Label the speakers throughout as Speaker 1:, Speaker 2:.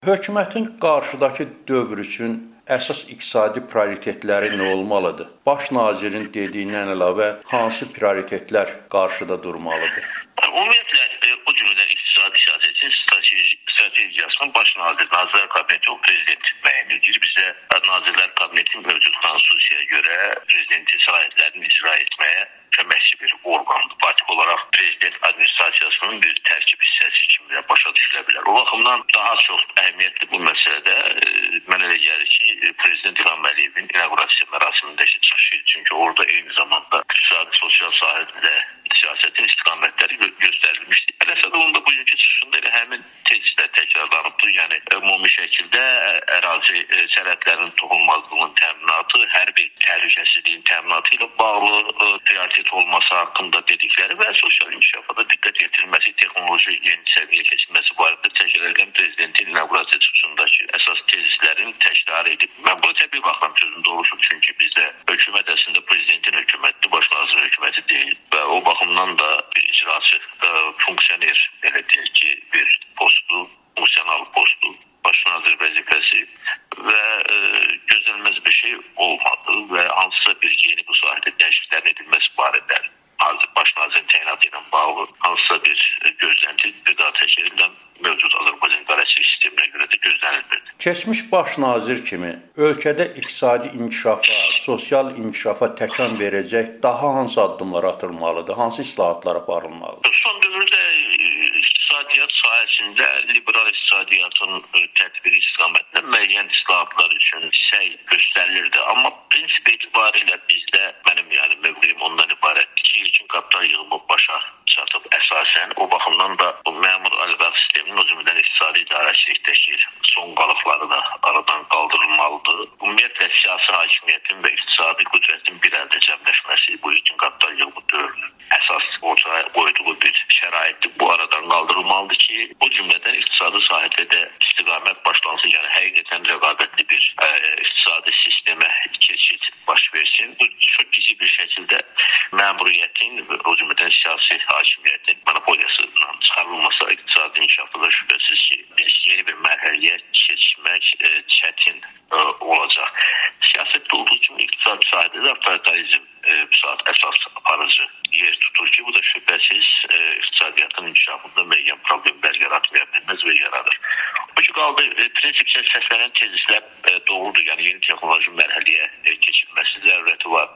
Speaker 1: Hökumətin qarşıdakı dövr üçün əsas iqtisadi prioritetləri nə olmalıdır? Baş nazirin dediyindən əlavə hansı prioritetlər qarşıda durmalıdır?
Speaker 2: Ümumiyyətlə, o cümlədən iqtisadi siyasətin strategiyasını baş nazir, Nazirlər Kabineti o prezident müəyyən edir. Bizdə Nazirlər Kabineti mövcud konstitusiyaya görə prezidentin səlahiyyətlərini icra etməyə köməkçi bir orqandır. Faktiki olaraq prezident administrasiyasının bir tərkib hissəsi kimi də başa düşülə bilər. O baxımdan daha çox əhəmiyyətli bu məsələdə mənə elə gəlir ki, Prezident İlham Əliyevin inaugurasiya mərasimində çıxışı, çünki orada eyni zamanda iqtisadi, sosial sahədə siyasətin istiqamətləri göstərilmişdir. Ələsədə onun da bugünkü çıxışında elə həmin tezislər təkrarlanıbdır. Yəni, ümumi şəkildə ərazi sərhədlərinin toxunulmazlığının təminatı, hərbi təhlükəsizliyin təminatı ilə bağlı prioritet olması haqqında dedikləri və sosial inkişafa da diqqət yetirilməsi, texnoloji yeni səviyyə keçilməsi barədə təşkil prezidentin inaugurasiya çıxışındakı əsas tezislərin təkrar edib. Mən bunu təbii baxmam sözün doğrusu, çünki bizdə hökumət əslində prezidentin hökumətidir, baş nazirin hökuməti deyil və o baxımdan da icraçı funksioner, belə deyək ki, bir postu, funksional postu, baş nazir vəzifəsi və gözlənilməz bir şey olmadı və hansısa bir yeni bu sahədə dəyişikliklərin edilməsi barədə baş nazirin təyinatı ilə bağlı hansısa bir gözlənti bir daha təkrar mövcud Azərbaycan idarəçilik sisteminə görə də gözlənilmirdi.
Speaker 1: Keçmiş baş nazir kimi ölkədə iqtisadi inkişafa, sosial inkişafa təkan verəcək daha hansı addımlar atılmalıdır, hansı islahatlar aparılmalıdır?
Speaker 2: Son dövrdə iqtisadiyyat sahəsində liberal iqtisadiyyatın tətbiqi istiqamətində müəyyən islahatlar üçün səy göstərilirdi. Amma prinsip etibarilə bizdə mənim mövqeyim ondan ibarətdir ki, ilkin kapital yığımı başa çatıb əsasən. O baxımdan da məmur oliqarx sisteminin o cümlədən iqtisadi idarəçilikdəki son qalıqları da aradan qaldırılmalıdır. Ümumiyyətlə siyasi hakimiyyətin və iqtisadi qüdrətin bir əldə cəmləşməsi bu ilkin kapital yığımı dövrünün əsas ortaya qoyduğu bir şəraitdir. Bu aradan qaldırılmalıdır ki, o cümlədən iqtisadi sahədə də istiqamət başlansın. Yəni həqiqətən rəqabətli bir iqtisadi sistemə keçid baş versin. Bu çox kiçik bir şəkildə məmuriyyətin və o cümlədən siyasi hakimiyyətin monopoliyasından çıxarılması iqtisadi inkişafda da şübhəsiz ki, yeni bir mərhələyə keçmək çətin olacaq. Siyasətdə olduğu kimi iqtisadi sahədə də avtoritarizm bu saat əsas aparıcı yer tutur ki, bu da şübhəsiz iqtisadiyyatın inkişafında müəyyən problemlər yaratmaya bilməz və yaradır. Bu ki, qaldı prinsipçə səslənən tezislər doğrudur. Yəni, yeni texnoloji mərhələyə keçilməsi zərurəti var.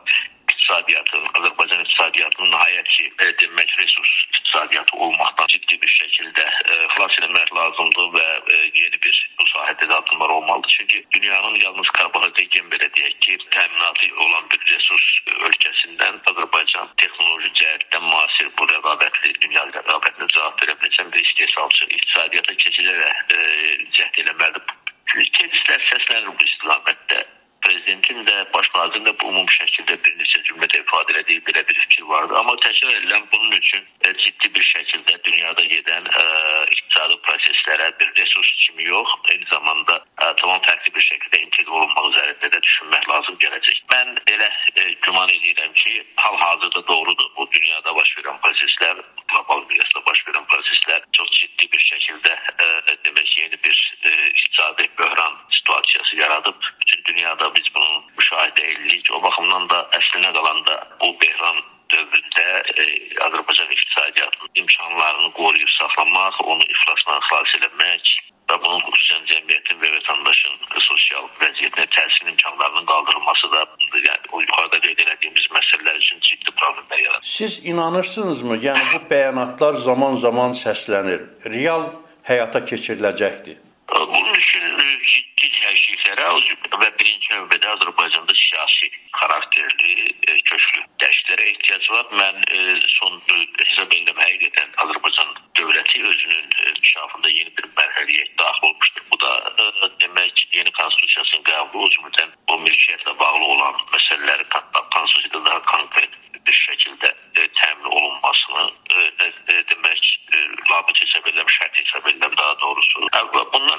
Speaker 2: Azərbaycan iqtisadiyyatının nəhayət ki, demək, resurs iqtisadiyyatı olmaqdan ciddi bir şəkildə xilas eləmək lazımdır və yeni bir bu sahədə də addımlar olmalıdır. Çünki dünyanın yalnız karbohidrogen belə deyək ki, təminatı olan bir resurs ölkəsindən Azərbaycan texnoloji cəhətdən müasir bu rəqabətli, dünya rəqabətinə cavab verə biləcək bir istehsalçı iqtisadiyyata keçilərək cəhd eləməlidir. Tezislər səslənir bu istiqamətdə. Prezidentin də, baş nazirin də bu umum şəkildə bir neçə cümlədə ifadə elədiyi belə bir fikir vardı. Amma təkrar edilən bunun üçün ciddi bir şəkildə dünyada gedən iqtisadi proseslərə bir resurs kimi yox, eyni zamanda tamam fərqli bir şəkildə inteqr olunmaq üzərində də düşünmək lazım gələcək. Mən elə güman edirəm ki, hal-hazırda doğrudur. Bu dünyada baş verən proseslər, qlobal miqyasda baş verən proseslər çox ciddi bir şəkildə demək yeni bir iqtisadi böhran situasiyası yaradıb. Bütün dünyada biz bunu müşahidə edirik. O baxımdan da əslinə qalanda bu böhran dövründə Azərbaycan iqtisadiyyatının imkanlarını qoruyub saxlamaq, onu iflasdan xilas eləmək və bunun xüsusən cəmiyyətin və vətəndaşın sosial vəziyyətinə təsir imkanlarının qaldırılması da yəni, o yuxarıda qeyd etdiyimiz məsələlər üçün ciddi problemlər yaradır.
Speaker 1: Siz inanırsınızmı? Yəni bu bəyanatlar zaman-zaman səslənir. Real həyata keçiriləcəkdir.
Speaker 2: Bunun üçün ciddi dəyişikliklərə və birinci növbədə Azərbaycanda siyasi xarakterli köklü dəyişikliklərə ehtiyac var. Mən son hesab edirəm həqiqətən Azərbaycan dövləti özünün inkişafında yeni bir mərhələyə daxil olmuşdur. Bu da demək yeni konstitusiyasının qəbulu, o cümlədən o mülkiyyətlə bağlı olan məsələlərin konstitusiyada daha konkret bir şəkildə təmin olunmasını demək labüd hesab edirəm, şərt hesab edirəm daha doğrusu. Bundan əlavə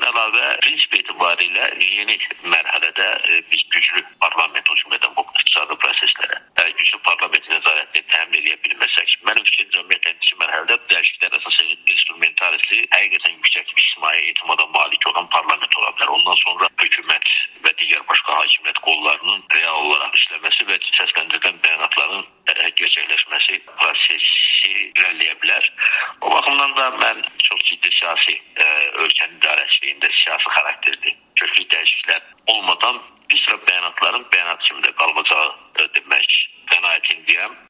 Speaker 2: və prinsip etibarilə yeni mərhələdə biz güclü parlament hücum edən bu iqtisadi proseslərə, güclü parlament nəzarətini təmin edə bilməsək, mənim fikrimcə ümumiyyətlə indiki mərhələdə dəyişikliklər əsas instrumentalisi həqiqətən yüksək ictimai etimada malik olan parlament ola bilər. Ondan sonra hökumət və digər başqa hakimiyyət qollarının real olaraq işləməsi və səsləndirilən bəyanatların gerçəkləşməsi prosesi irəliləyə bilər. O baxımdan da mən çox ciddi siyasi ölkənin idarəçiliyində siyasi xarakterli köklü dəyişikliklər olmadan bir sıra bəyanatların bəyanat kimi də qalacağı demək qənaətindəyəm.